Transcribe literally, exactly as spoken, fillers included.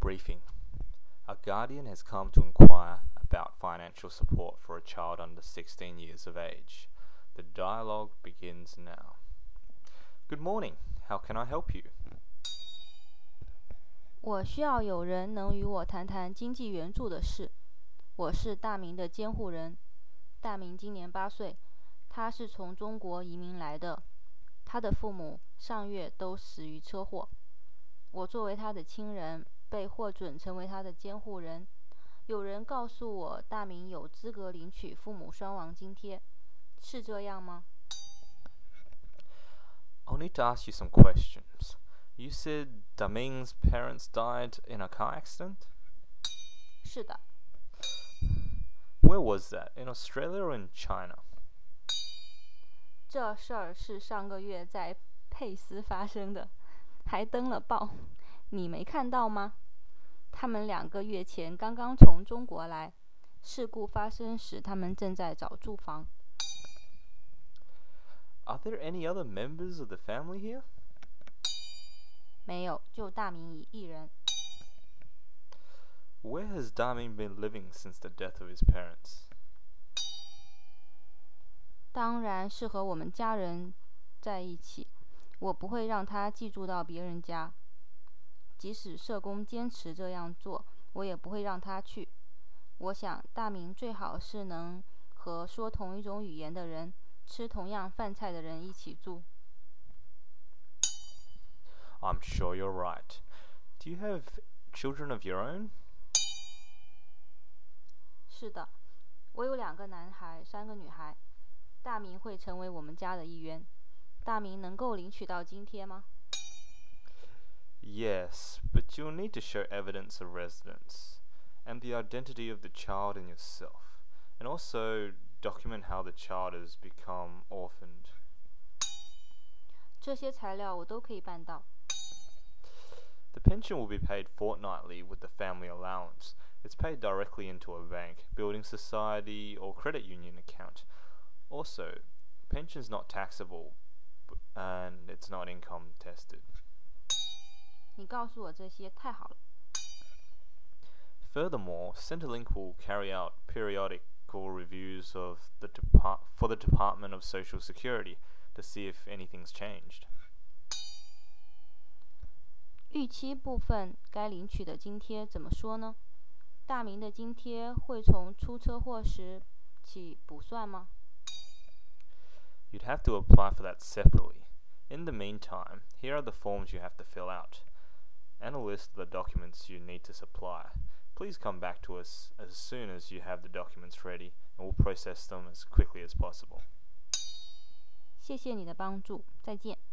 Briefing. A guardian has come to inquire about financial support for a child under sixteen years of age. The dialogue begins now. Good morning. How can I help you? 我需要有人能与我谈谈经济援助的事。我是大明的监护人。大明今年八岁，他是从中国移民来的。他的父母上月都死于车祸。我作为他的亲人，被获准成为他的监护人。有人告诉我，大明有资格领取父母双亡津贴，是这样吗？ I'll need to ask you some questions. You said Daming's parents died in a car accident? 是的。 Where was that? In Australia or in China? 这事儿是上个月在佩斯发生的，还登了报。你没看到吗？他们两个月前刚刚从中国来，事故发生时他们正在找住房。 Are there any other members of the family here? 没有，就大明一人。 Where has Daming been living since the death of his parents? 当然是和我们家人在一起，我不会让他寄住到别人家。即使社工坚持这样做，我也不会让他去。我想大明最好是能和说同一种语言的人、吃同样饭菜的人一起住。 I'm sure you're right. Do you have children of your own? 是的，我有两个男孩，三个女孩。大明会成为我们家的一员。大明能够领取到津贴吗？ Yes, but you'll need to show evidence of residence and the identity of the child and yourself, and also document how the child has become orphaned. 这些材料我都可以办到。 The pension will be paid fortnightly with the family allowance. It's paid directly into a bank, building society, or credit union account. Also, pension's not taxable, and it's not income tested. 你告诉我这些太好了。 Furthermore, Centrelink will carry out periodical reviews of the depart- for the Department of Social Security to see if anything's changed. 预期部分该领取的津贴怎么说呢？大明的津贴会从出车祸时起补算吗？ You'd have to apply for that separately. In the meantime, here are the forms you have to fill out, and a list of the documents you need to supply. Please come back to us as soon as you have the documents ready, and we'll process them as quickly as possible. 谢谢你的帮助，再见。